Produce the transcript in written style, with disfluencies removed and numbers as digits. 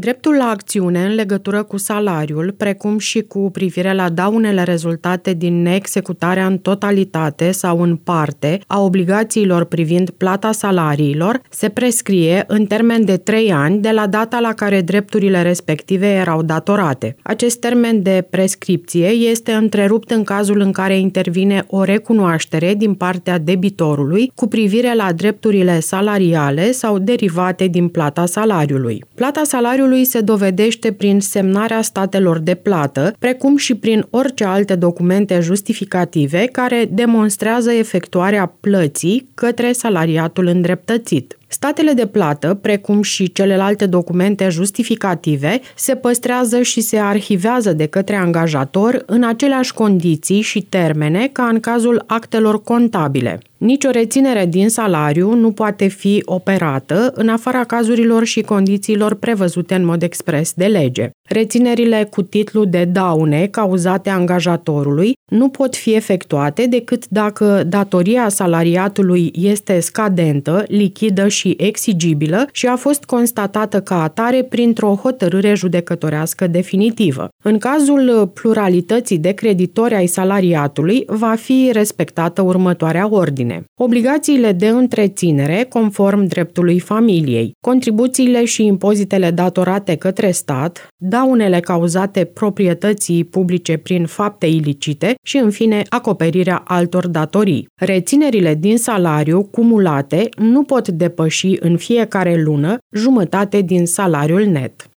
Dreptul la acțiune în legătură cu salariul, precum și cu privire la daunele rezultate din neexecutarea în totalitate sau în parte a obligațiilor privind plata salariilor, se prescrie în termen de 3 ani de la data la care drepturile respective erau datorate. Acest termen de prescripție este întrerupt în cazul în care intervine o recunoaștere din partea debitorului cu privire la drepturile salariale sau derivate din plata salariului. Plata salariului se dovedește prin semnarea statelor de plată, precum și prin orice alte documente justificative care demonstrează efectuarea plății către salariatul îndreptățit. Statele de plată, precum și celelalte documente justificative, se păstrează și se arhivează de către angajator în aceleași condiții și termene ca în cazul actelor contabile. Nici o reținere din salariu nu poate fi operată în afara cazurilor și condițiilor prevăzute în mod expres de lege. Reținerile cu titlu de daune cauzate angajatorului nu pot fi efectuate decât dacă datoria salariatului este scadentă, lichidă și exigibilă și a fost constatată ca atare printr-o hotărâre judecătorească definitivă. În cazul pluralității de creditori ai salariatului, va fi respectată următoarea ordine. Obligațiile de întreținere conform dreptului familiei, contribuțiile și impozitele datorate către stat, daunele cauzate proprietății publice prin fapte ilicite și, în fine, acoperirea altor datorii. Reținerile din salariu cumulate nu pot depăși în fiecare lună jumătate din salariul net.